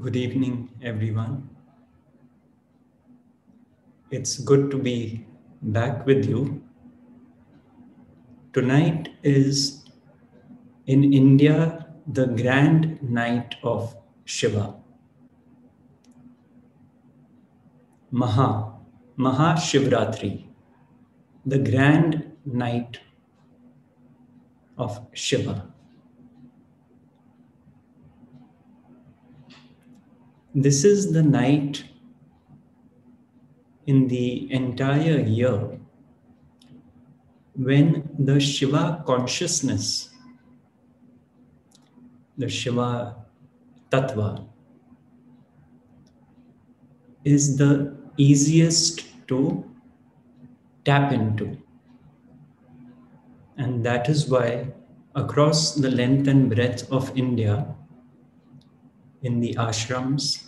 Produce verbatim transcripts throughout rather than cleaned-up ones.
Good evening, everyone. It's good to be back with you. Tonight is in India the grand night of Shiva. Maha, Maha Shivratri, the grand night of Shiva. This is the night in the entire year when the Shiva consciousness, the Shiva Tattva, is the easiest to tap into. And that is why across the length and breadth of India, in the ashrams,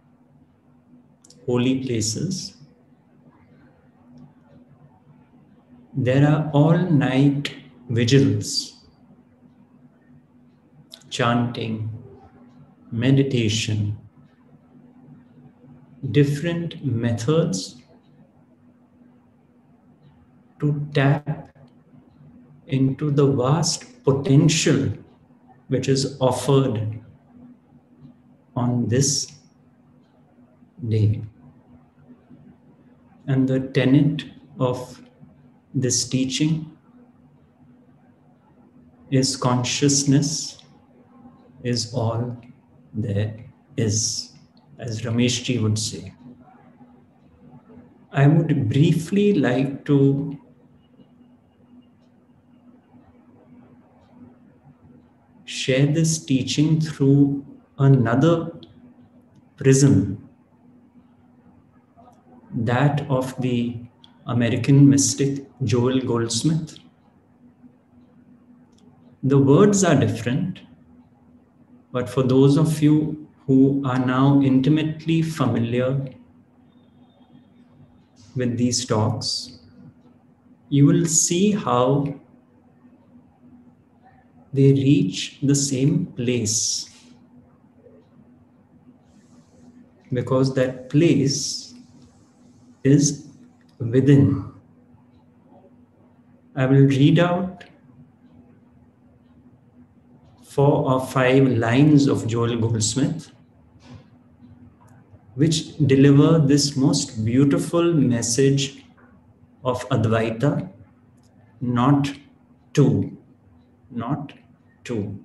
holy places, there are all-night vigils, chanting, meditation, different methods to tap into the vast potential which is offered on this day. And the tenet of this teaching is consciousness is all there is, as Ramesh ji would say. I would briefly like to share this teaching through another prism, that of the American mystic Joel Goldsmith. The words are different, but for those of you who are now intimately familiar with these talks, you will see how they reach the same place, because that place is within. I will read out four or five lines of Joel Goldsmith, which deliver this most beautiful message of Advaita, not two, not two.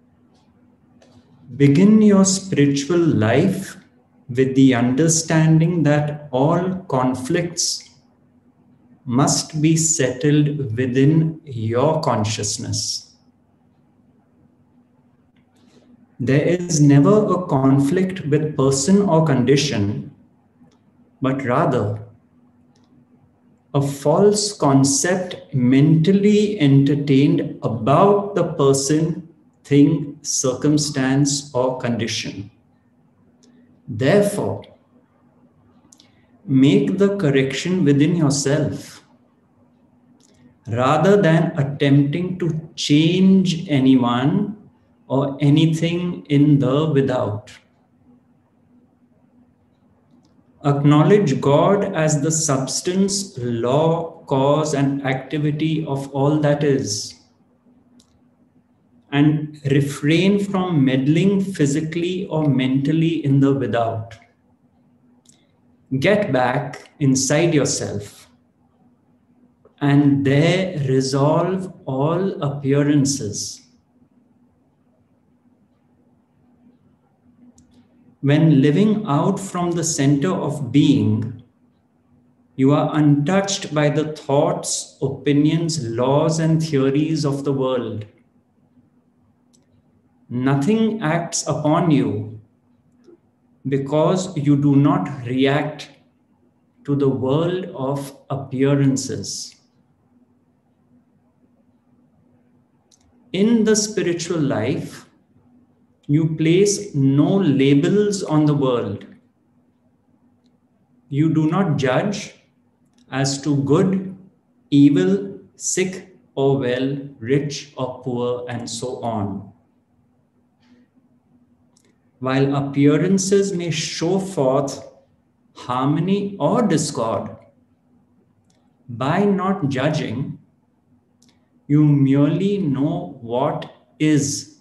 Begin your spiritual life with the understanding that all conflicts must be settled within your consciousness. There is never a conflict with person or condition, but rather a false concept mentally entertained about the person, thing, circumstance, or condition. Therefore, make the correction within yourself, rather than attempting to change anyone or anything in the without. Acknowledge God as the substance, law, cause, and activity of all that is, and refrain from meddling physically or mentally in the without. Get back inside yourself and there resolve all appearances. When living out from the center of being, you are untouched by the thoughts, opinions, laws, and theories of the world. Nothing acts upon you because you do not react to the world of appearances. In the spiritual life, you place no labels on the world. You do not judge as to good, evil, sick or well, rich or poor, and so on. while appearances may show forth harmony or discord, by not judging, you merely know what is,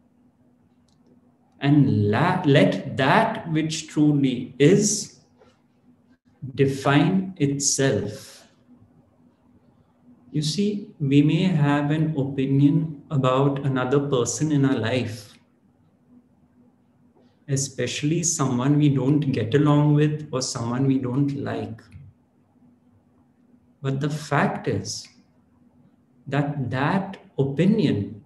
and la- let that which truly is define itself. You see, we may have an opinion about another person in our life, especially someone we don't get along with or someone we don't like. But the fact is that that opinion,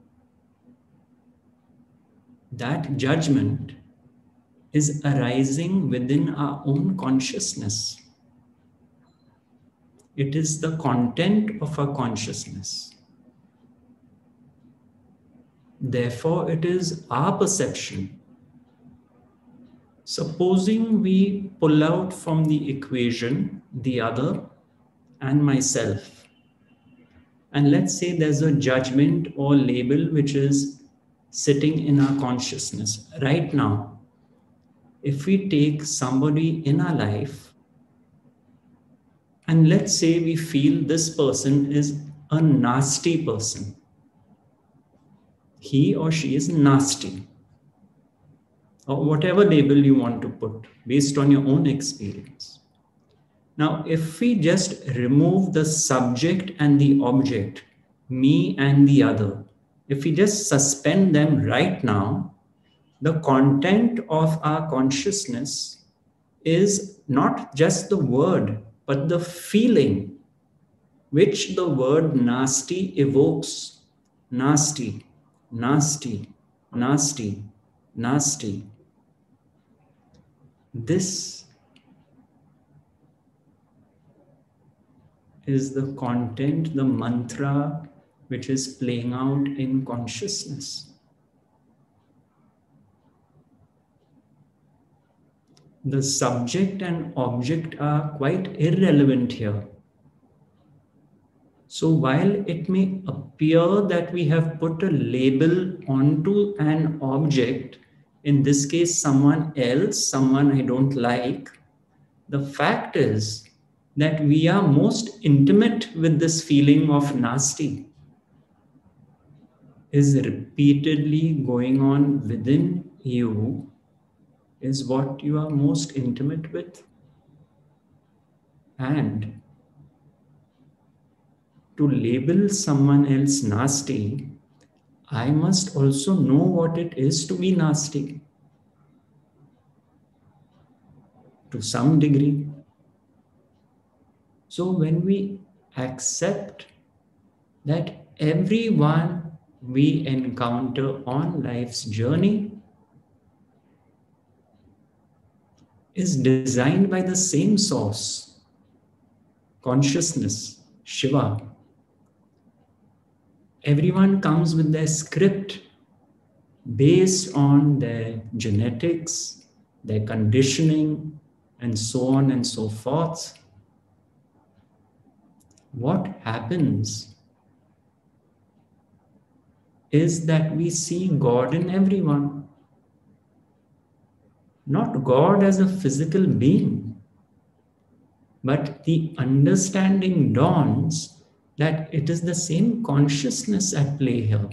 that judgment is arising within our own consciousness. It is the content of our consciousness. Therefore, it is our perception. Supposing we pull out from the equation the other and myself, and let's say there's a judgment or label which is sitting in our consciousness right now. If we take somebody in our life, and let's say we feel this person is a nasty person, he or she is nasty, or whatever label you want to put based on your own experience. Now, if we just remove the subject and the object, me and the other, if we just suspend them right now, the content of our consciousness is not just the word, but the feeling which the word nasty evokes. Nasty, nasty, nasty, nasty. This is the content, the mantra which is playing out in consciousness. The subject and object are quite irrelevant here. So while it may appear that we have put a label onto an object, in this case someone else, someone I don't like, the fact is that we are most intimate with this feeling of nasty is repeatedly going on within you, is what you are most intimate with. And to label someone else nasty, I must also know what it is to be nasty to some degree. So when we accept that everyone we encounter on life's journey is designed by the same source, consciousness, Shiva. Everyone comes with their script based on their genetics, their conditioning, and so on and so forth. What happens is that we see God in everyone. Not God as a physical being, but the understanding dawns that it is the same consciousness at play here.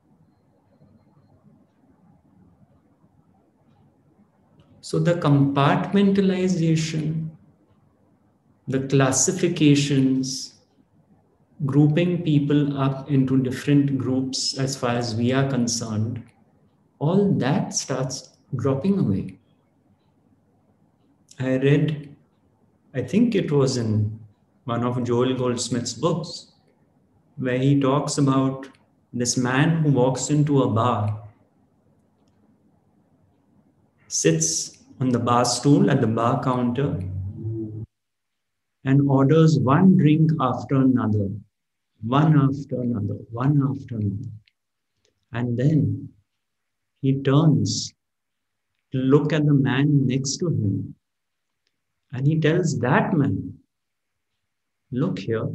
So the compartmentalization, the classifications, grouping people up into different groups as far as we are concerned, all that starts dropping away. I read, I think it was in one of Joel Goldsmith's books, where he talks about this man who walks into a bar, sits on the bar stool at the bar counter, and orders one drink after another, one after another, one after another. And then he turns to look at the man next to him, and he tells that man, look here,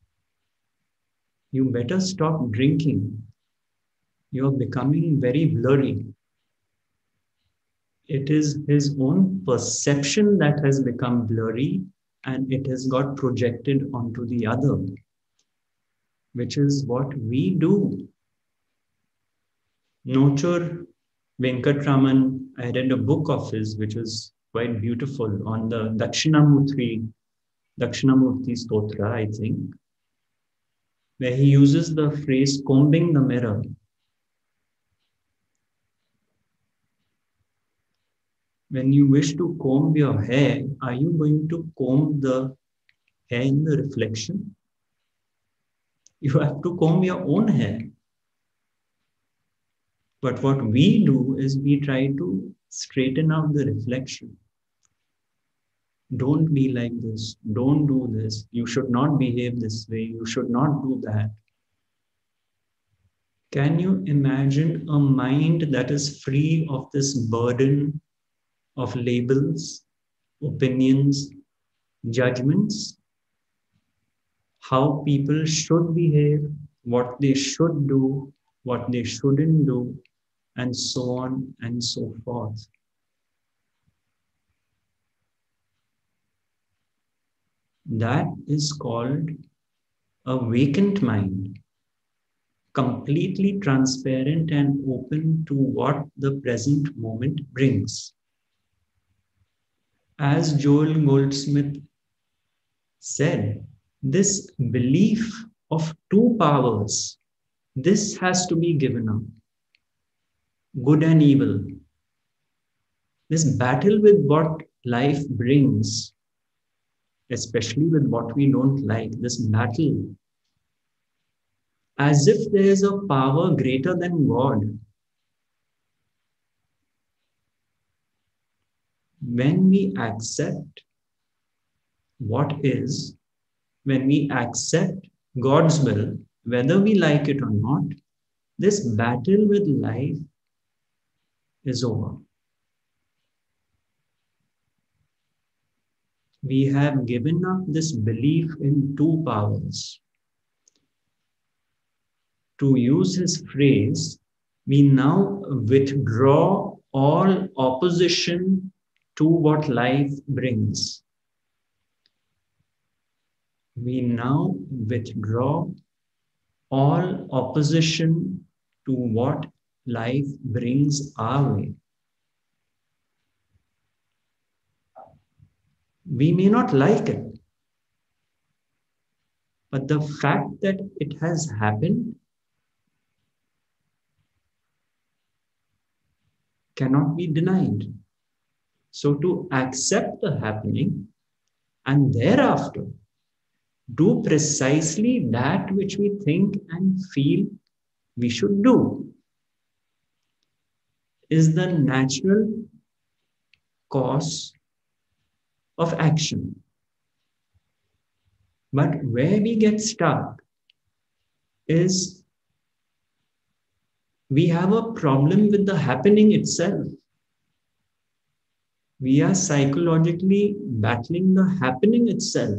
you better stop drinking. You're becoming very blurry. It is his own perception that has become blurry and it has got projected onto the other, which is what we do. Nochur Venkatraman, I read a book of his which is quite beautiful on the Dakshinamurti, Dakshinamurti Stotra, I think, where he uses the phrase combing the mirror. When you wish to comb your hair, are you going to comb the hair in the reflection? You have to comb your own hair. But what we do is we try to straighten out the reflection. Don't be like this. Don't do this. You should not behave this way. You should not do that. Can you imagine a mind that is free of this burden of labels, opinions, judgments? How people should behave, what they should do, what they shouldn't do, and so on and so forth. That is called a vacant mind, completely transparent and open to what the present moment brings. As Joel Goldsmith said, this belief of two powers, this has to be given up. Good and evil. This battle with what life brings, especially with what we don't like, this battle, as if there is a power greater than God. When we accept what is, when we accept God's will, whether we like it or not, this battle with life is over. We have given up this belief in two powers. To use his phrase, we now withdraw all opposition to what life brings. We now withdraw all opposition to what life brings our way. We may not like it, but the fact that it has happened cannot be denied. So to accept the happening and thereafter do precisely that which we think and feel we should do is the natural course of action. But where we get stuck is we have a problem with the happening itself. We are psychologically battling the happening itself.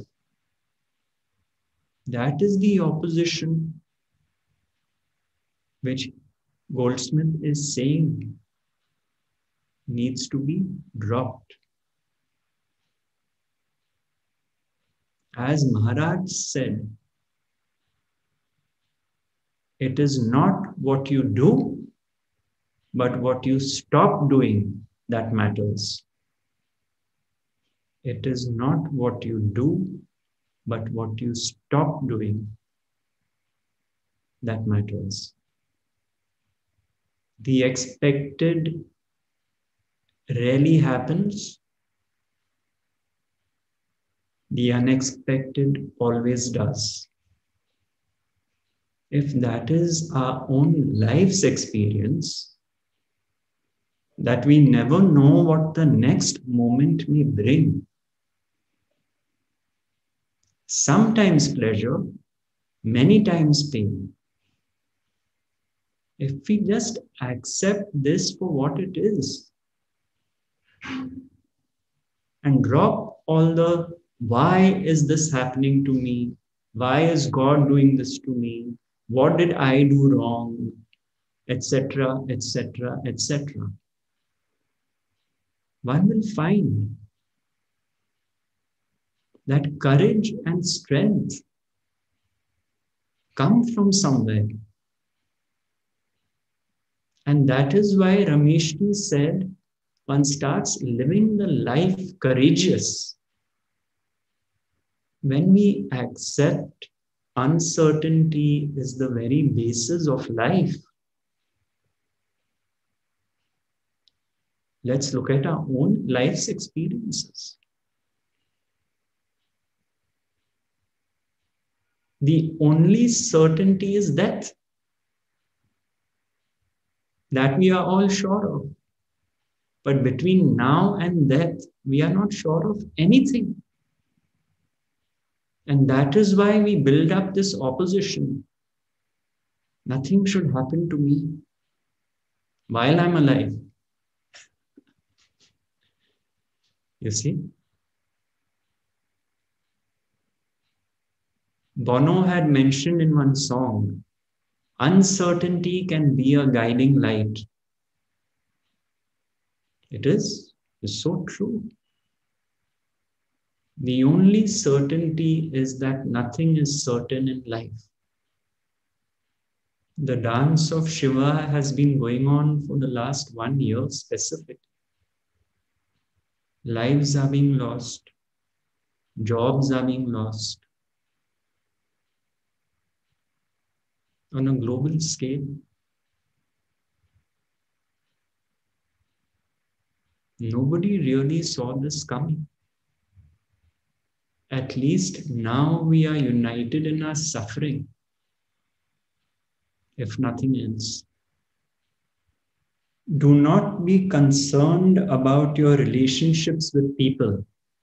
That is the opposition which Goldsmith is saying needs to be dropped. As Maharaj said, it is not what you do, but what you stop doing that matters. It is not what you do, but what you stop doing that matters. The expected rarely happens. The unexpected always does. If that is our own life's experience, that we never know what the next moment may bring. Sometimes pleasure, many times pain. If we just accept this for what it is and drop all the why is this happening to me? Why is God doing this to me? What did I do wrong? Etc., et cetera, et cetera. one will find that courage and strength come from somewhere. And that is why Rameshji said, one starts living the life courageous when we accept uncertainty is the very basis of life. Let's look at our own life's experiences. The only certainty is death. That we are all sure of. But between now and death, we are not sure of anything. And that is why we build up this opposition. Nothing should happen to me while I'm alive. You see? Bono had mentioned in one song, uncertainty can be a guiding light. It is, it's so true. The only certainty is that nothing is certain in life. The dance of Shiva has been going on for the last one year specifically. Lives are being lost. Jobs are being lost. On a global scale. Nobody really saw this coming. At least now we are united in our suffering, if nothing else. Do not be concerned about your relationships with people.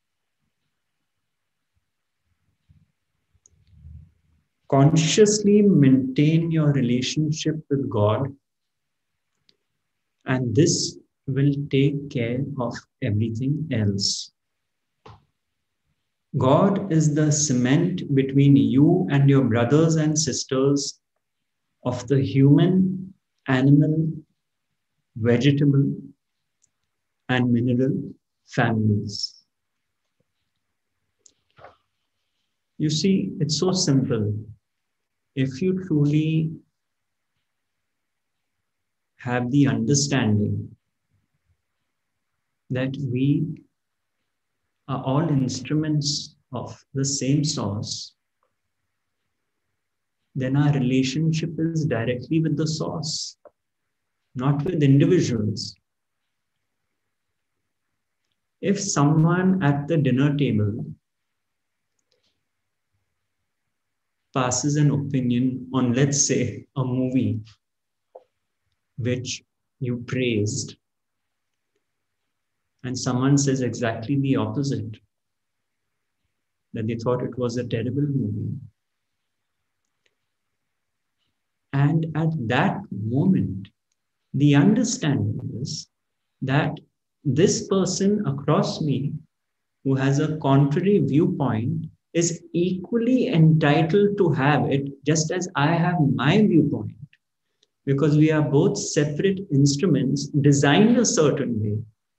Consciously maintain your relationship with God, and this will take care of everything else. God is the cement between you and your brothers and sisters of the human, animal, vegetable, and mineral families. You see, it's so simple. If you truly have the understanding that we are all instruments of the same source, then our relationship is directly with the source, not with individuals. If someone at the dinner table passes an opinion on, let's say, a movie which you praised, and someone says exactly the opposite, that they thought it was a terrible movie. And at that moment, the understanding is that this person across me who has a contrary viewpoint is equally entitled to have it, just as I have my viewpoint, because we are both separate instruments designed a certain way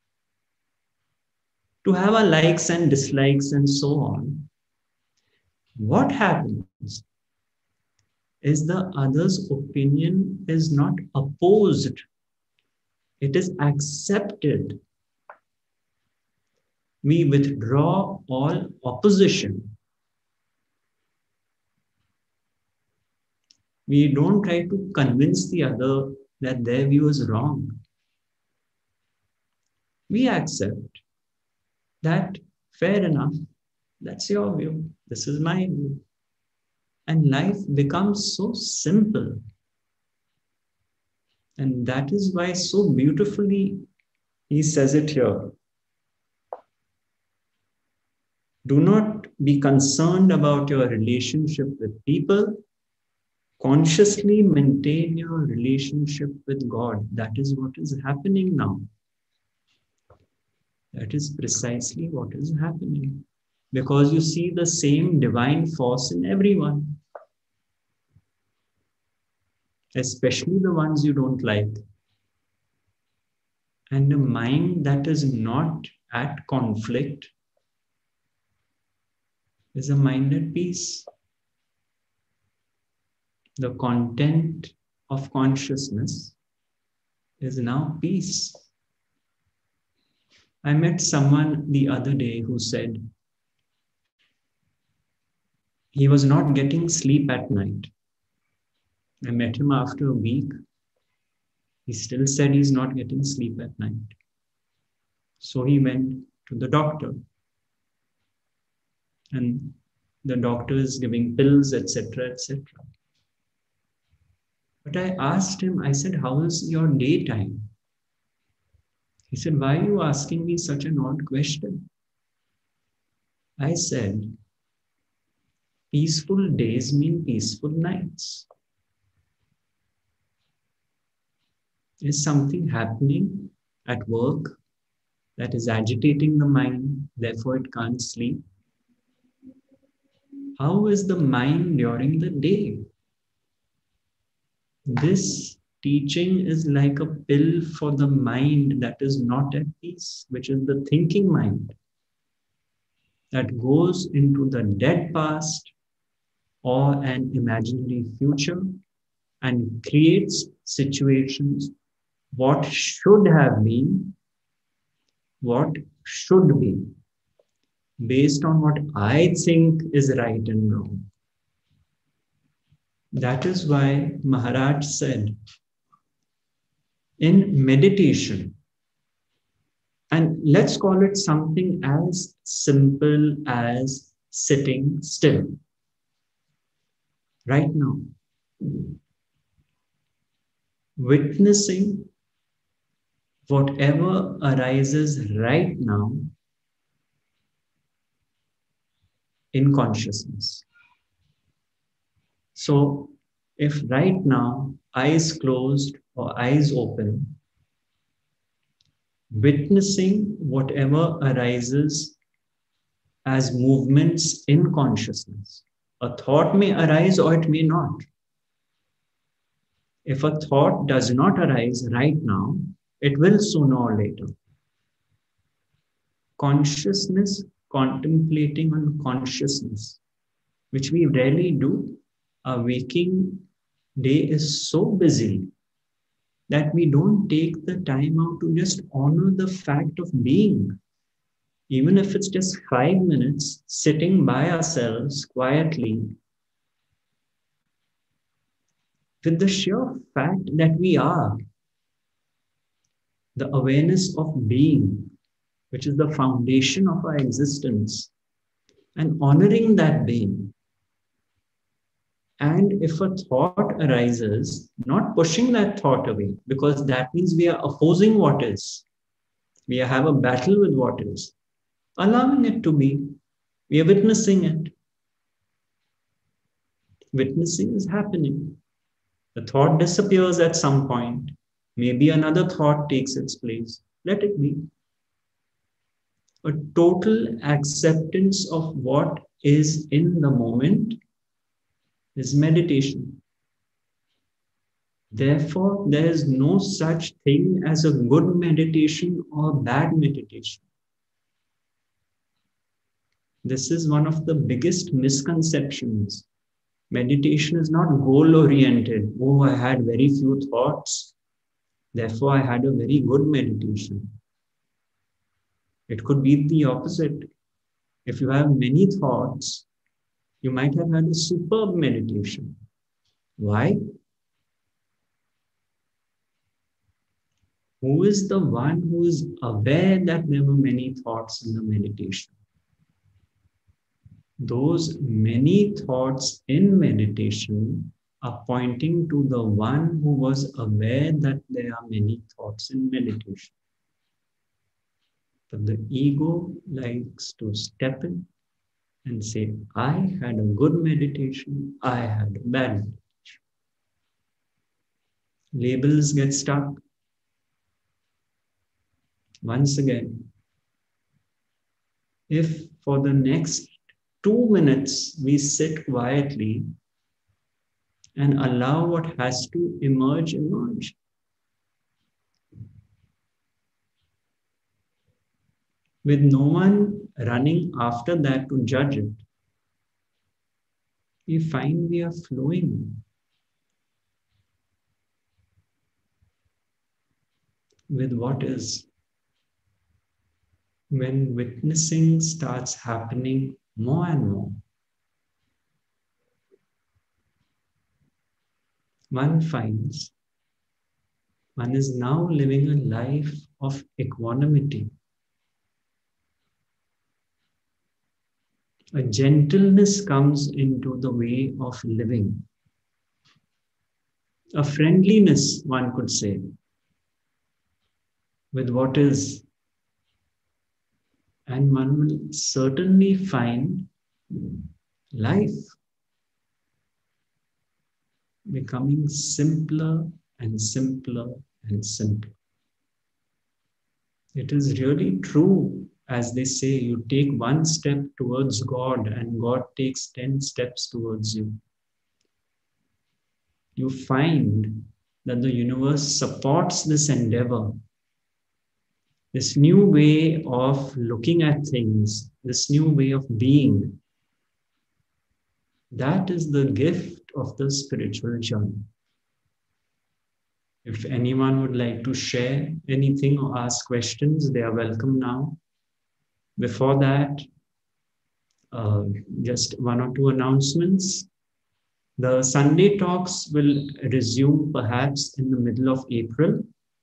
to have our likes and dislikes and so on. What happens is the other's opinion is not opposed, it is accepted. We withdraw all opposition. We don't try to convince the other that their view is wrong. We accept that, fair enough, that's your view, this is my view. And life becomes so simple. And that is why so beautifully he says it here. Do not be concerned about your relationship with people. Consciously maintain your relationship with God. That is what is happening now. That is precisely what is happening. Because you see the same divine force in everyone. Especially the ones you don't like. And a mind that is not at conflict is a mind at peace. The content of consciousness is now peace. I met someone the other day who said he was not getting sleep at night. I met him after a week. He still said he's not getting sleep at night. So he went to the doctor. And the doctor is giving pills, et cetera, et cetera. But I asked him, I said, how is your daytime? He said, why are you asking me such an odd question? I said, peaceful days mean peaceful nights. Is something happening at work that is agitating the mind, therefore it can't sleep? How is the mind during the day? This teaching is like a pill for the mind that is not at peace, which is the thinking mind that goes into the dead past or an imaginary future and creates situations what should have been, what should be, based on what I think is right and wrong. That is why Maharaj said, in meditation, and let's call it something as simple as sitting still. Right now, witnessing whatever arises right now in consciousness. So, if right now, eyes closed or eyes open, witnessing whatever arises as movements in consciousness. A thought may arise or it may not. If a thought does not arise right now, it will sooner or later. Consciousness, contemplating on consciousness, which we rarely do. Our waking day is so busy that we don't take the time out to just honor the fact of being. Even if it's just five minutes sitting by ourselves quietly, with the sheer fact that we are, the awareness of being, which is the foundation of our existence, and honoring that being. And if a thought arises, not pushing that thought away, because that means we are opposing what is. We have a battle with what is. Allowing it to be. We are witnessing it. Witnessing is happening. The thought disappears at some point. Maybe another thought takes its place. Let it be. A total acceptance of what is in the moment is meditation. Therefore, there is no such thing as a good meditation or bad meditation. This is one of the biggest misconceptions. Meditation is not goal-oriented. Oh, I had very few thoughts. Therefore, I had a very good meditation. It could be the opposite. If you have many thoughts, you might have had a superb meditation. Why? Who is the one who is aware that there were many thoughts in the meditation? Those many thoughts in meditation are pointing to the one who was aware that there are many thoughts in meditation. But the ego likes to step in and say, I had a good meditation, I had a bad meditation. Labels get stuck. Once again, if for the next two minutes we sit quietly and allow what has to emerge, emerge. with no one running after that to judge it, we find we are flowing with what is. When witnessing starts happening more and more, one finds one is now living a life of equanimity. A gentleness comes into the way of living. A friendliness, one could say, with what is. And one will certainly find life becoming simpler and simpler and simpler. It is really true, as they say, you take one step towards God and God takes ten steps towards you. You find that the universe supports this endeavor, this new way of looking at things, this new way of being. That is the gift of the spiritual journey. If anyone would like to share anything or ask questions, they are welcome now. Before that, uh, just one or two announcements. The Sunday talks will resume perhaps in the middle of April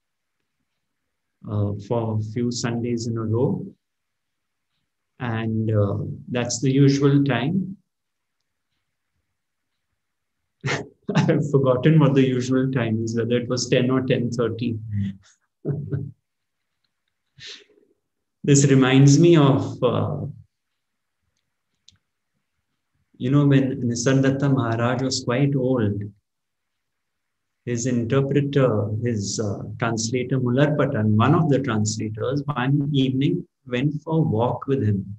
uh, for a few Sundays in a row. And uh, that's the usual time. I've forgotten what the usual time is, whether it was ten or ten thirty. This reminds me of, uh, you know, when Nisargadatta Maharaj was quite old, his interpreter, his uh, translator Mularpatan, one of the translators, one evening went for a walk with him.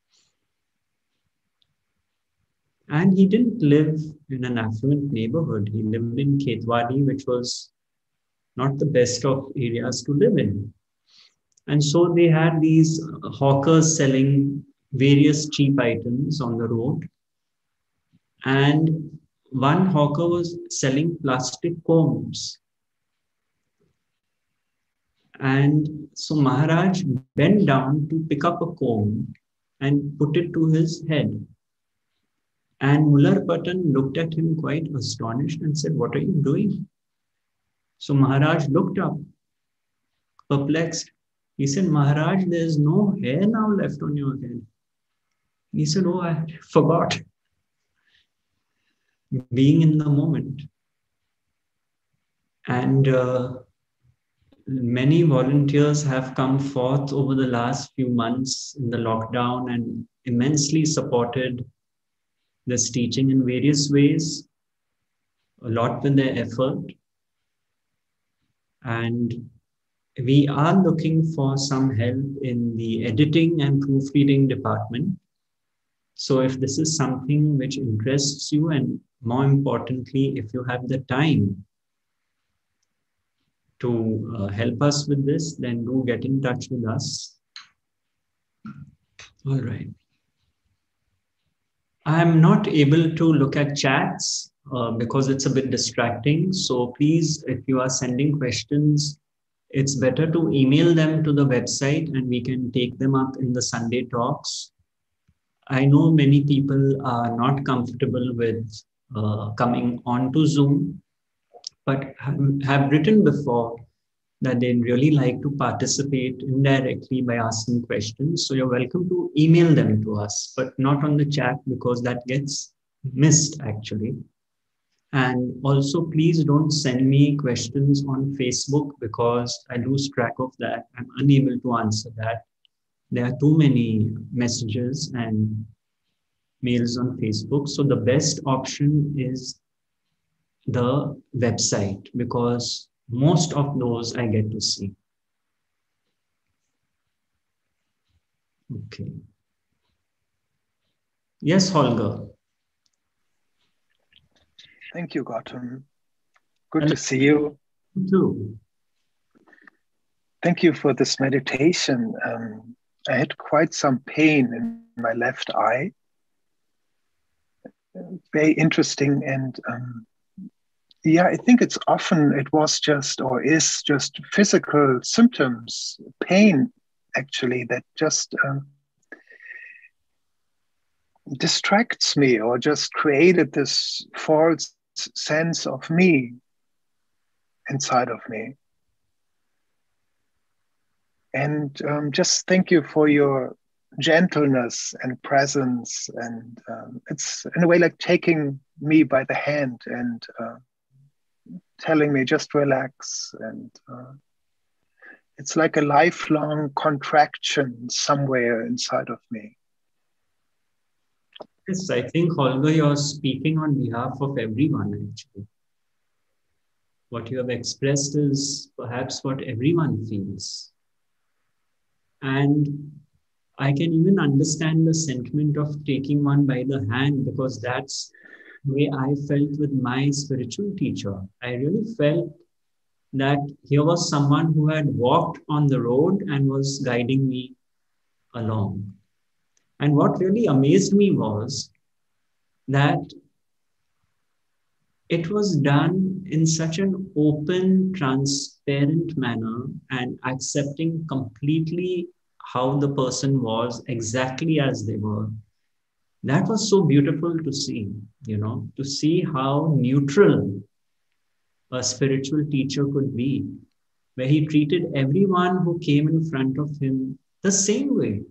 And he didn't live in an affluent neighborhood. He lived in Ketwadi, which was not the best of areas to live in. And so they had these hawkers selling various cheap items on the road. And one hawker was selling plastic combs. And so Maharaj bent down to pick up a comb and put it to his head. And Mularpatan looked at him quite astonished and said, "What are you doing?" So Maharaj looked up, perplexed. He said, "Maharaj, there's no hair now left on your head." He said, "Oh, I forgot." Being in the moment. And uh, many volunteers have come forth over the last few months in the lockdown and immensely supported this teaching in various ways, a lot with their effort. And we are looking for some help in the editing and proofreading department. So if this is something which interests you, and more importantly, if you have the time to uh, help us with this, then do get in touch with us. All right. I'm not able to look at chats uh, because it's a bit distracting. So please, if you are sending questions, it's better to email them to the website and we can take them up in the Sunday talks. I know many people are not comfortable with uh, coming onto Zoom, but have, have written before that they'd really like to participate indirectly by asking questions. So you're welcome to email them to us, but not on the chat because that gets missed actually. And also please don't send me questions on Facebook because I lose track of that. I'm unable to answer that. There are too many messages and mails on Facebook. So the best option is the website because most of those I get to see. Okay. Yes, Holger. Thank you, Gautam. Good Hello. to see you. You too. Thank you for this meditation. Um, I had quite some pain in my left eye. Very interesting. And um, yeah, I think it's often, it was just, or is just physical symptoms, pain actually, that just um, distracts me or just created this false sense of me inside of me. And um, just thank you for your gentleness and presence. And um, it's in a way like taking me by the hand and uh, telling me just relax. And uh, it's like a lifelong contraction somewhere inside of me. Yes, I think, Holger, you're speaking on behalf of everyone, actually. What you have expressed is perhaps what everyone feels. And I can even understand the sentiment of taking one by the hand, because that's the way I felt with my spiritual teacher. I really felt that here was someone who had walked on the road and was guiding me along. And what really amazed me was that it was done in such an open, transparent manner and accepting completely how the person was exactly as they were. That was so beautiful to see, you know, to see how neutral a spiritual teacher could be, where he treated everyone who came in front of him the same way,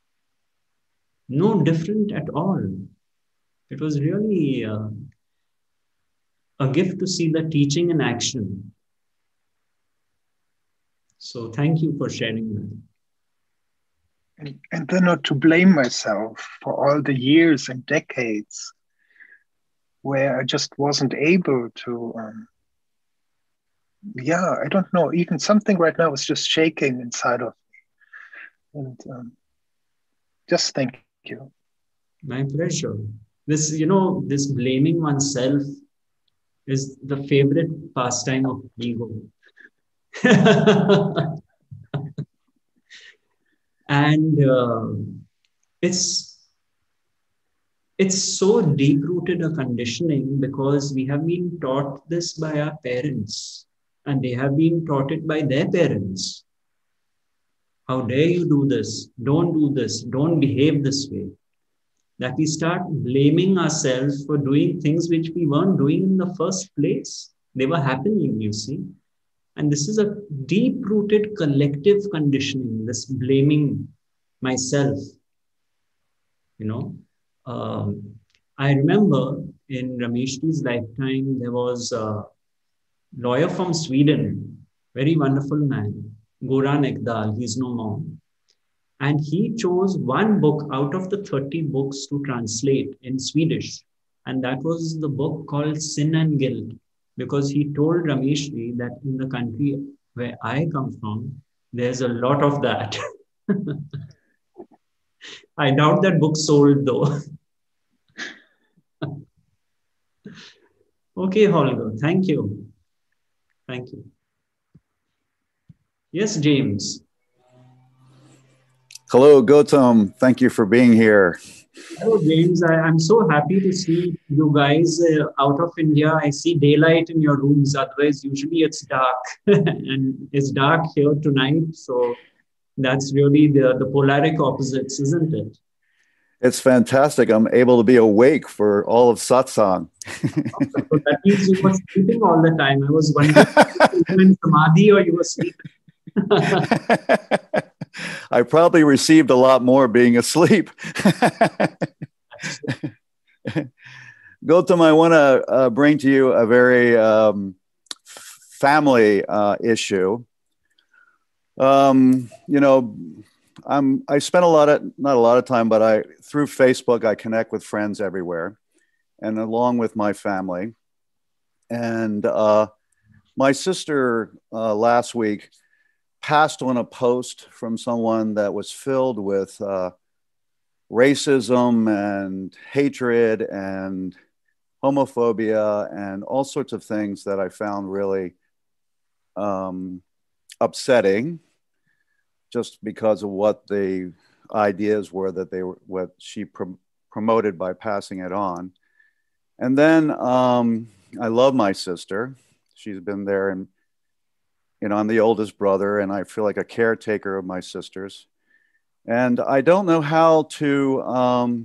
no different at all. It was really uh, a gift to see the teaching in action. So thank you for sharing that. And, and then not to blame myself for all the years and decades where I just wasn't able to, um, yeah, I don't know, even something right now is just shaking inside of me. And um, just thank you. My pleasure. This, you know, this blaming oneself is the favorite pastime of ego. And uh, it's it's so deep rooted a conditioning because we have been taught this by our parents and they have been taught it by their parents. How dare you do this? Don't do this. Don't behave this way. That we start blaming ourselves for doing things which we weren't doing in the first place. They were happening, you see. And this is a deep rooted collective conditioning, this blaming myself. You know, um, I remember in Rameshji's lifetime, there was a lawyer from Sweden, very wonderful man, Goran Ekdal, he's no more. And he chose one book out of the thirty books to translate in Swedish. And that was the book called Sin and Guilt, because he told Rameshji that in the country where I come from, there's a lot of that. I doubt that book sold though. Okay, Holger, thank you. Thank you. Yes, James. Hello, Gautam. Thank you for being here. Hello, James. I, I'm so happy to see you guys uh, out of India. I see daylight in your rooms. Otherwise, usually it's dark. And it's dark here tonight. So that's really the, the polaric opposites, isn't it? It's fantastic. I'm able to be awake for all of satsang. So that means you were sleeping all the time. I was wondering if you were in samadhi or you were sleeping. I probably received a lot more being asleep. Gautam, I want to uh, bring to you a very um, family uh, issue. Um, you know, I'm, I spent a lot of, not a lot of time, but I, through Facebook, I connect with friends everywhere and along with my family. And uh, my sister uh, last week passed on a post from someone that was filled with uh, racism and hatred and homophobia and all sorts of things that I found really um, upsetting. just because of what the ideas were that they were, what she pro- promoted by passing it on. And then um, I love my sister. She's been there, and you know, I'm the oldest brother, and I feel like a caretaker of my sisters. And I don't know how to, um,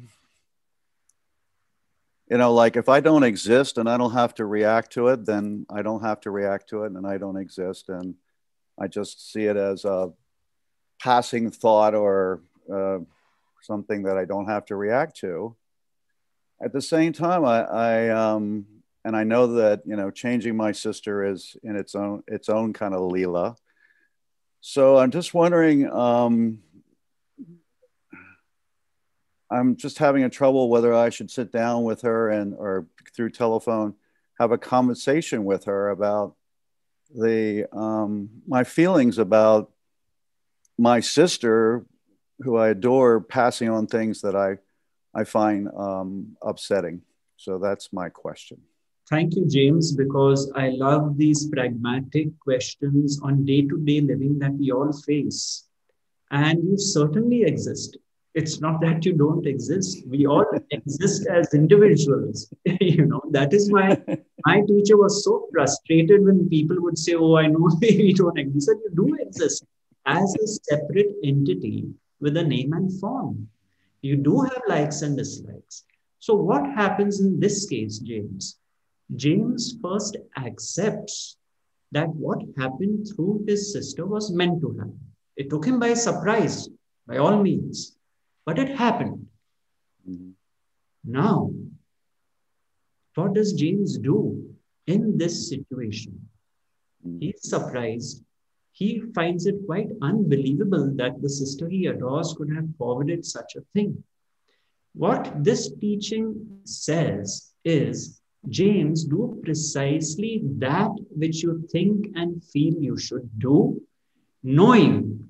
you know, like if I don't exist and I don't have to react to it, then I don't have to react to it, and I don't exist. And I just see it as a passing thought or uh, something that I don't have to react to. At the same time, I, I um, and I know that, you know, changing my sister is in its own, its own kind of Leela. So I'm just wondering, um, I'm just having a trouble whether I should sit down with her and, or through telephone, have a conversation with her about the, um, my feelings about my sister, who I adore, passing on things that I, I find um, upsetting. So that's my question. Thank you, James, because I love these pragmatic questions on day-to-day living that we all face. And you certainly exist. It's not that you don't exist. We all exist as individuals. You know, that is why my teacher was so frustrated when people would say, oh, I know we don't exist. He said, you do exist as a separate entity with a name and form. You do have likes and dislikes. So what happens in this case, James? James first accepts that what happened through his sister was meant to happen. It took him by surprise, by all means, but it happened. Mm-hmm. Now, what does James do in this situation? Mm-hmm. He's surprised. He finds it quite unbelievable that the sister he adores could have forwarded such a thing. What this teaching says is, James, do precisely that which you think and feel you should do, knowing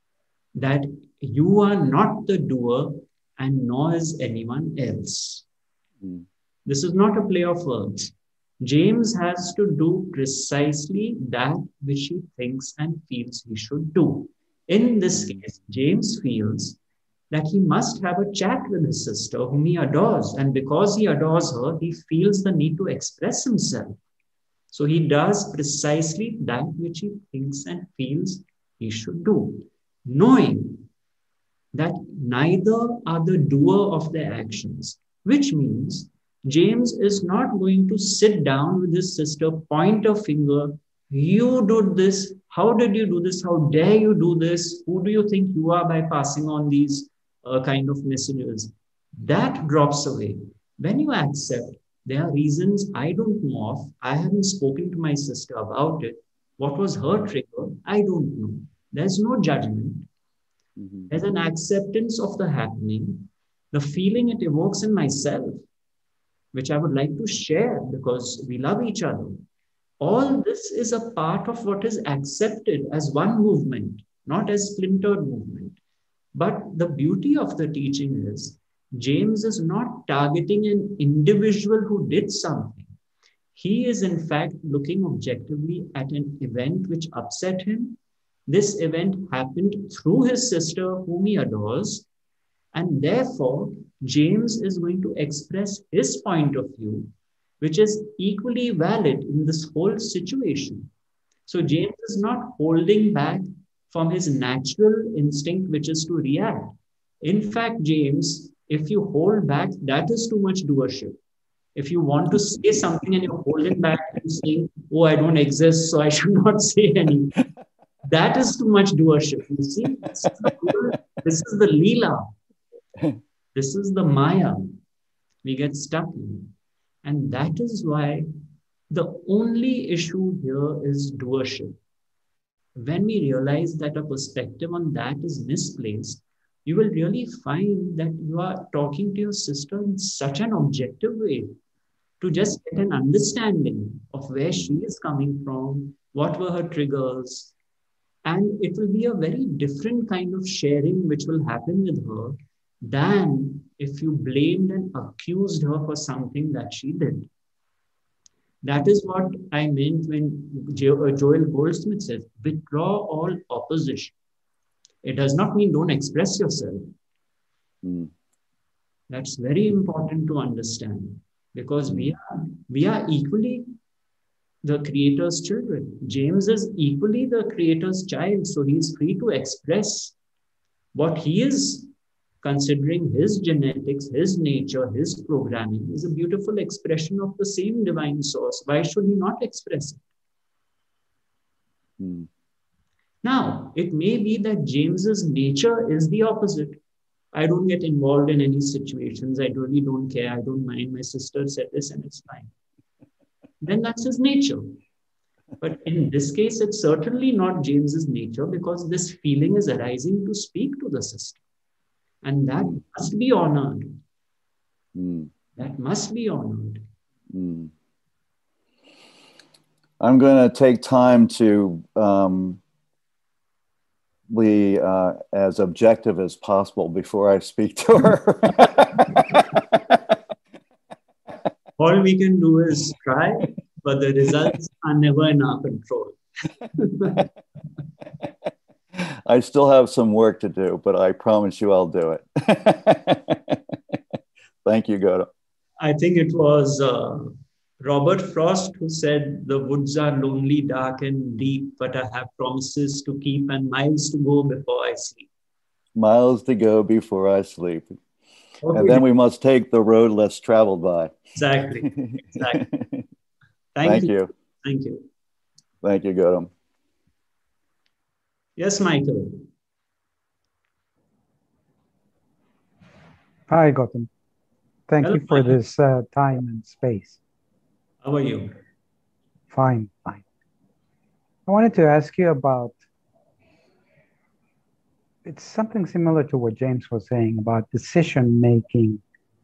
that you are not the doer and nor is anyone else. Mm. This is not a play of words. James has to do precisely that which he thinks and feels he should do. In this case, James feels that he must have a chat with his sister whom he adores. And because he adores her, he feels the need to express himself. So he does precisely that which he thinks and feels he should do, knowing that neither are the doer of their actions, which means James is not going to sit down with his sister, point a finger, you did this, how did you do this, how dare you do this, who do you think you are by passing on these uh, kind of messages. That drops away. When you accept, there are reasons I don't know of, I haven't spoken to my sister about it, what was her trigger, I don't know. There's no judgment. Mm-hmm. There's an acceptance of the happening, the feeling it evokes in myself, which I would like to share because we love each other. All this is a part of what is accepted as one movement, not as splintered movement. But the beauty of the teaching is, James is not targeting an individual who did something. He is in fact looking objectively at an event which upset him. This event happened through his sister whom he adores. And therefore, James is going to express his point of view, which is equally valid in this whole situation. So James is not holding back from his natural instinct, which is to react. In fact, James, if you hold back, that is too much doership. If you want to say something and you're holding back and saying, oh, I don't exist, so I should not say anything, that is too much doership. You see, this is the, this is the Leela. This is the Maya we get stuck in. And that is why the only issue here is doership. When we realize that a perspective on that is misplaced, you will really find that you are talking to your sister in such an objective way to just get an understanding of where she is coming from, what were her triggers. And it will be a very different kind of sharing which will happen with her than if you blamed and accused her for something that she did. That is what I meant when Joel Goldsmith says, withdraw all opposition. It does not mean don't express yourself. Mm. That's very important to understand, because we are, we are equally the Creator's children. James is equally the Creator's child, so he's free to express what he is considering. His genetics, his nature, his programming is a beautiful expression of the same divine source. Why should he not express it? Mm. Now, it may be that James's nature is the opposite. I don't get involved in any situations. I really don't care. I don't mind. My sister said this and it's fine. Then that's his nature. But in this case, it's certainly not James's nature, because this feeling is arising to speak to the sister. And that must be honored. Mm. That must be honored. Mm. I'm going to take time to um, be uh, as objective as possible before I speak to her. All we can do is try, but the results are never in our control. I still have some work to do, but I promise you I'll do it. Thank you, Gautam. I think it was uh, Robert Frost who said, "The woods are lonely, dark and deep, but I have promises to keep and miles to go before I sleep." Miles to go before I sleep. Okay. And then we must take the road less traveled by. Exactly. Exactly. Thank, Thank you. you. Thank you. Thank you, Gautam. Yes, Michael. Hi, Gautam. Thank Hello, you for Michael. this uh, time and space. How are you? Fine, fine. I wanted to ask you about, it's something similar to what James was saying about decision making.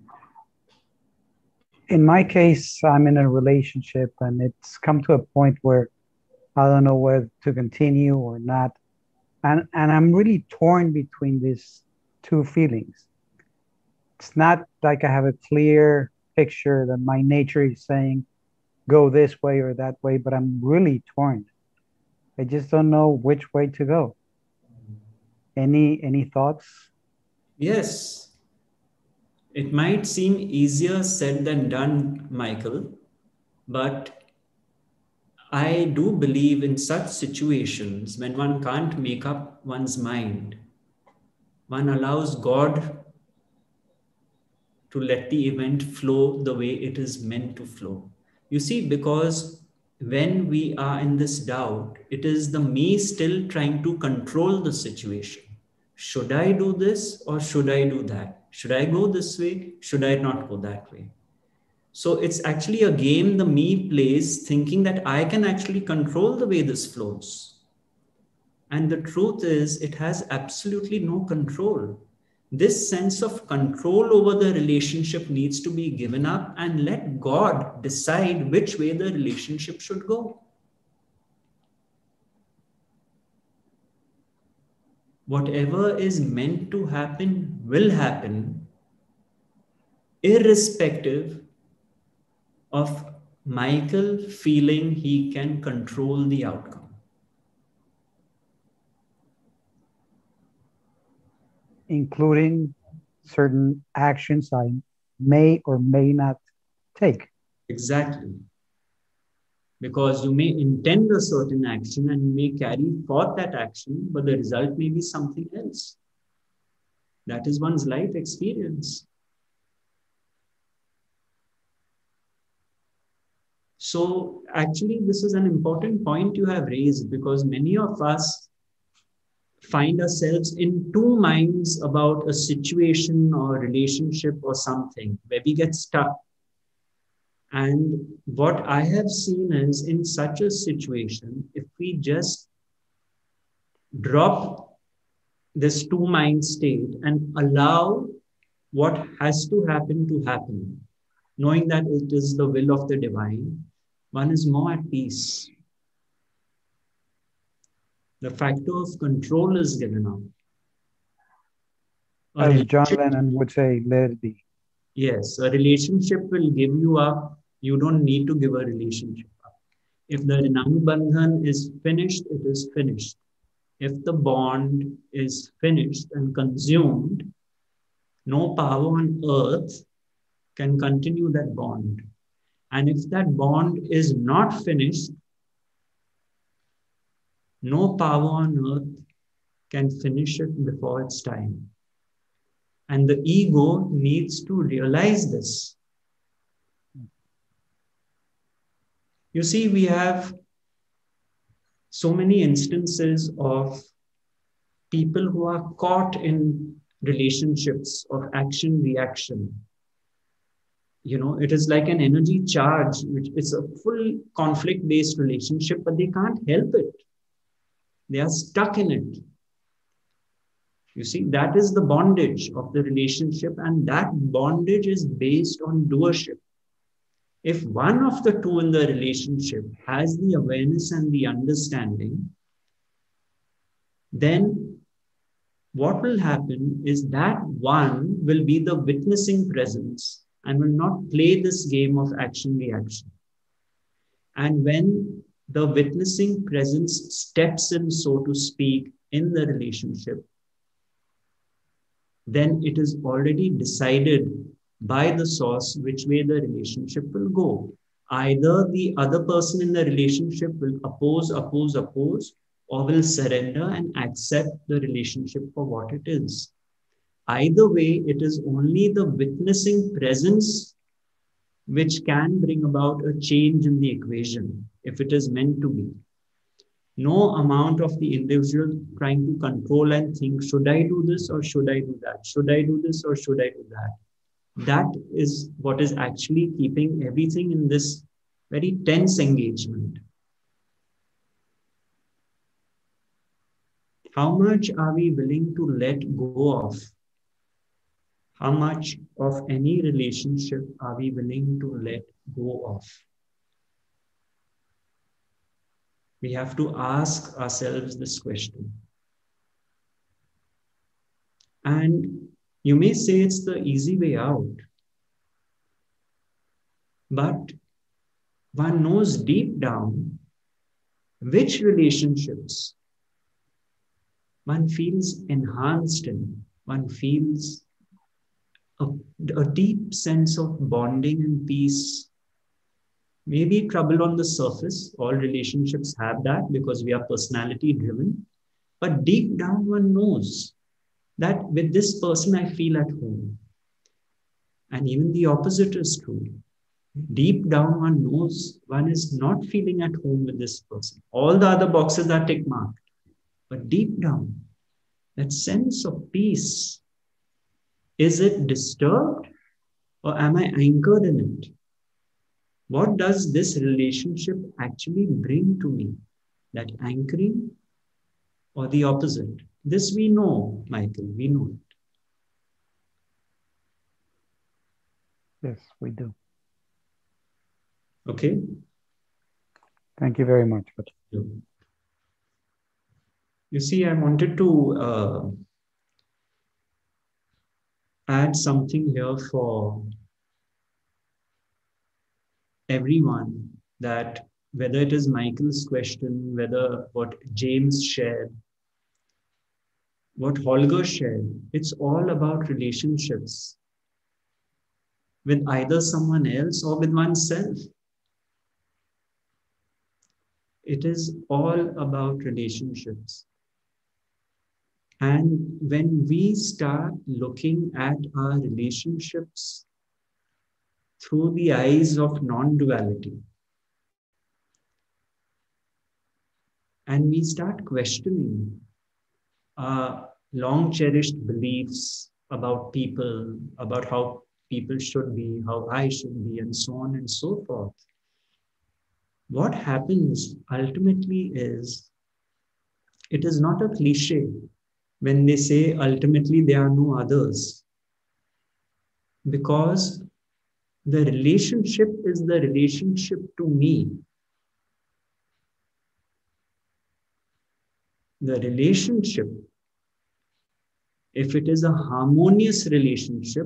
In my case, I'm in a relationship and it's come to a point where I don't know whether to continue or not. And, and I'm really torn between these two feelings. It's not like I have a clear picture that my nature is saying, go this way or that way, but I'm really torn. I just don't know which way to go. Any, any thoughts? Yes. It might seem easier said than done, Michael, but I do believe in such situations when one can't make up one's mind, one allows God to let the event flow the way it is meant to flow. You see, because when we are in this doubt, it is the me still trying to control the situation. Should I do this or should I do that? Should I go this way? Should I not go that way? So it's actually a game the me plays, thinking that I can actually control the way this flows. And the truth is, it has absolutely no control. This sense of control over the relationship needs to be given up and let God decide which way the relationship should go. Whatever is meant to happen will happen, irrespective of Michael feeling he can control the outcome. Including certain actions I may or may not take. Exactly. Because you may intend a certain action and you may carry forth that action, but the result may be something else. That is one's life experience. So actually, this is an important point you have raised, because many of us find ourselves in two minds about a situation or relationship or something where we get stuck. And what I have seen is, in such a situation, if we just drop this two mind state and allow what has to happen to happen, knowing that it is the will of the divine, one is more at peace. The factor of control is given up. A As John relationship- Lennon would say, let it be. Yes, a relationship will give you up. You don't need to give a relationship up. If the Rinanubandhan is finished, it is finished. if the bond is finished and consumed, no power on earth can continue that bond. And if that bond is not finished, no power on earth can finish it before its time. And the ego needs to realize this. You see, we have so many instances of people who are caught in relationships of action-reaction. You know, it is like an energy charge, which is a full conflict-based relationship, but they can't help it. They are stuck in it. You see, that is the bondage of the relationship, and that bondage is based on doership. If one of the two in the relationship has the awareness and the understanding, then what will happen is that one will be the witnessing presence and will not play this game of action-reaction. And when the witnessing presence steps in, so to speak, in the relationship, then it is already decided by the source which way the relationship will go. Either the other person in the relationship will oppose, oppose, oppose, or will surrender and accept the relationship for what it is. Either way, it is only the witnessing presence which can bring about a change in the equation, if it is meant to be. No amount of the individual trying to control and think, should I do this or should I do that? Should I do this or should I do that? That is what is actually keeping everything in this very tense engagement. How much are we willing to let go of? How much of any relationship are we willing to let go of? We have to ask ourselves this question. And you may say it's the easy way out, but one knows deep down which relationships one feels enhanced in, one feels a, a deep sense of bonding and peace. Maybe trouble on the surface, all relationships have that because we are personality driven, but deep down one knows that with this person I feel at home. And even the opposite is true. Deep down one knows one is not feeling at home with this person. All the other boxes are tick marked. But deep down, that sense of peace, is it disturbed or am I anchored in it? What does this relationship actually bring to me? That anchoring or the opposite? This we know, Michael, we know it. Yes, we do. Okay. Thank you very much. You see, I wanted to uh, add something here for everyone, that whether it is Michael's question, whether what James shared, what Holger shared, it's all about relationships with either someone else or with oneself. It is all about relationships. And when we start looking at our relationships through the eyes of non-duality, and we start questioning our long-cherished beliefs about people, about how people should be, how I should be, and so on and so forth, what happens ultimately is, it is not a cliche when they say ultimately there are no others, because the relationship is the relationship to me. The relationship, if it is a harmonious relationship,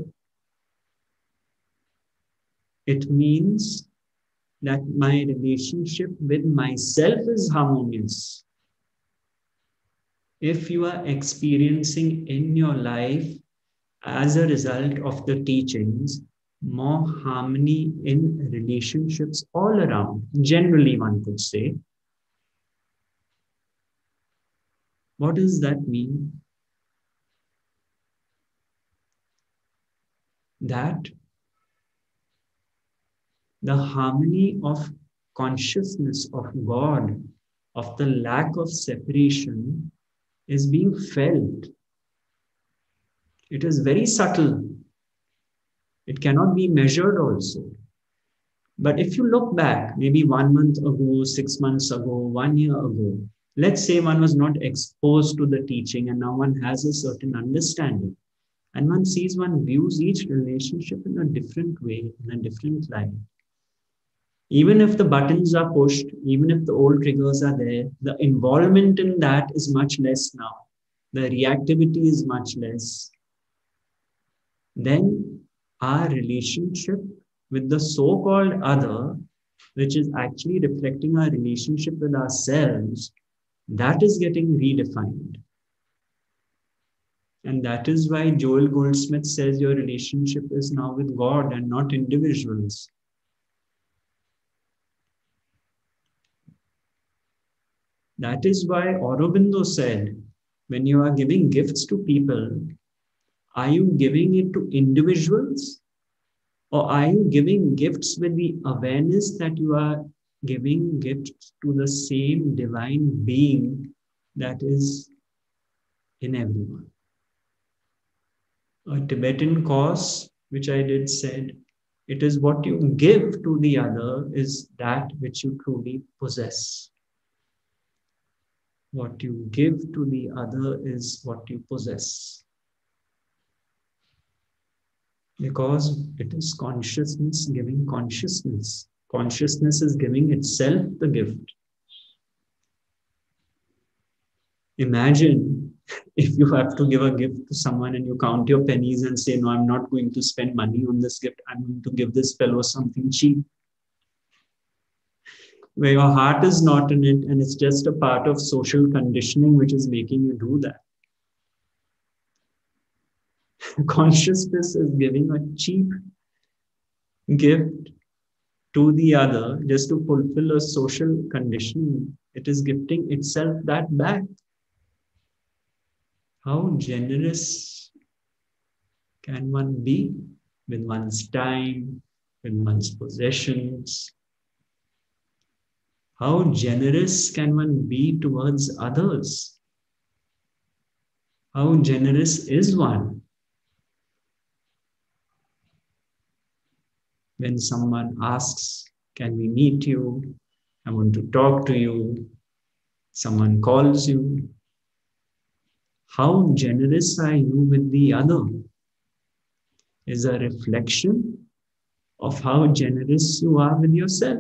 it means that my relationship with myself is harmonious. if you are experiencing in your life, as a result of the teachings, more harmony in relationships all around, generally one could say, what does that mean? That the harmony of consciousness of God, of the lack of separation, is being felt. It is very subtle. It cannot be measured also. But if you look back, maybe one month ago, six months ago, one year ago, let's say one was not exposed to the teaching and now one has a certain understanding. And one sees, one views each relationship in a different way, in a different light. Even if the buttons are pushed, even if the old triggers are there, the involvement in that is much less now. The reactivity is much less. Then our relationship with the so-called other, which is actually reflecting our relationship with ourselves, that is getting redefined. And that is why Joel Goldsmith says your relationship is now with God and not individuals. That is why Aurobindo said, when you are giving gifts to people, are you giving it to individuals? Or are you giving gifts with the awareness that you are giving gifts to the same divine being that is in everyone? A Tibetan course, which I did, said, it is what you give to the other is that which you truly possess. What you give to the other is what you possess. Because it is consciousness giving consciousness. Consciousness is giving itself the gift. Imagine if you have to give a gift to someone and you count your pennies and say, no, I'm not going to spend money on this gift. I'm going to give this fellow something cheap. Where your heart is not in it and it's just a part of social conditioning which is making you do that. Consciousness is giving a cheap gift to the other just to fulfill a social conditioning. It is gifting itself that back. How generous can one be with one's time, with one's possessions? How generous can one be towards others? How generous is one? When someone asks, can we meet you? I want to talk to you. Someone calls you. How generous are you with the other? Is a reflection of how generous you are with yourself.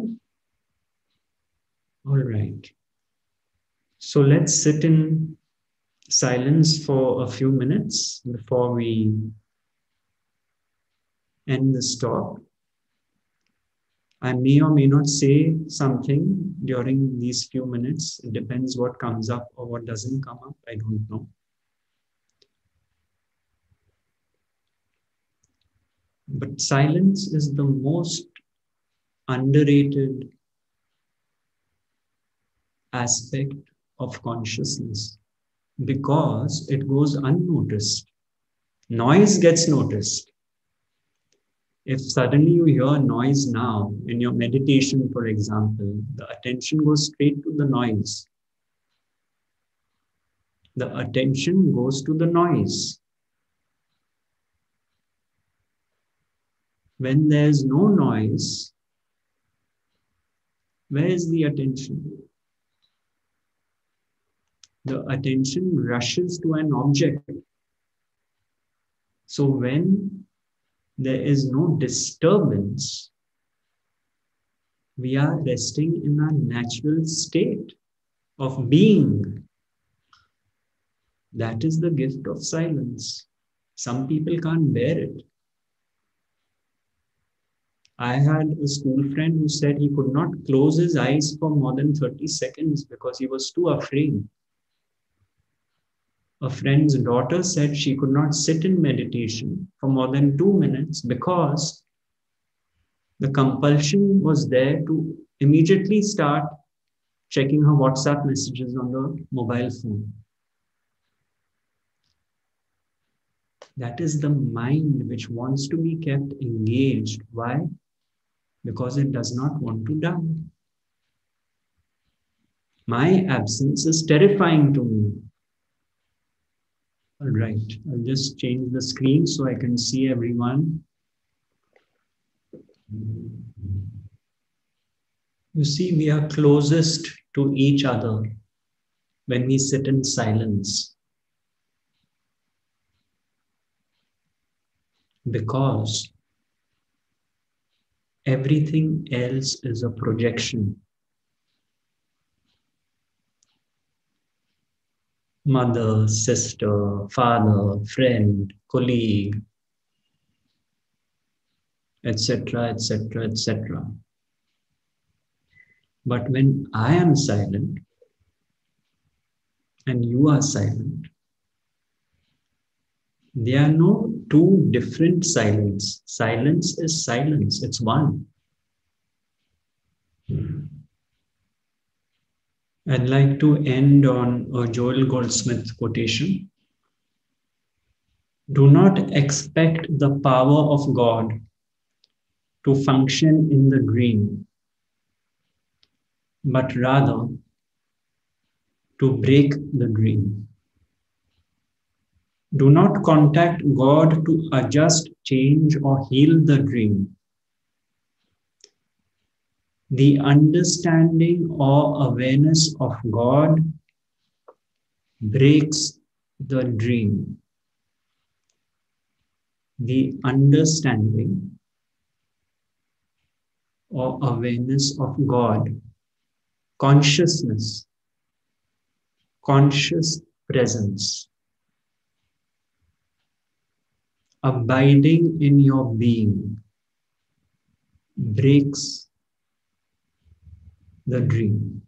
All right. So let's sit in silence for a few minutes before we end this talk. I may or may not say something during these few minutes. It depends what comes up or what doesn't come up. I don't know. But silence is the most underrated aspect of consciousness because it goes unnoticed. Noise gets noticed. If suddenly you hear noise now in your meditation, for example, the attention goes straight to the noise. The attention goes to the noise. When there's no noise, where is the attention? The attention rushes to an object. So when there is no disturbance, we are resting in our natural state of being. That is the gift of silence. Some people can't bear it. I had a school friend who said he could not close his eyes for more than thirty seconds because he was too afraid. A friend's daughter said she could not sit in meditation for more than two minutes because the compulsion was there to immediately start checking her WhatsApp messages on the mobile phone. That is the mind which wants to be kept engaged. Why? Because it does not want to die. My absence is terrifying to me. All right, I'll just change the screen so I can see everyone. You see, we are closest to each other when we sit in silence. Because everything else is a projection. Mother, sister, father, friend, colleague, et cetera, et cetera, et cetera. But when I am silent and you are silent, there are no two different silence. Silence is silence, it's one. I'd like to end on a Joel Goldsmith quotation. Do not expect the power of God to function in the dream, but rather to break the dream. Do not contact God to adjust, change, or heal the dream. The understanding or awareness of God breaks the dream. The understanding or awareness of God, consciousness, conscious presence, abiding in your being, breaks the dream.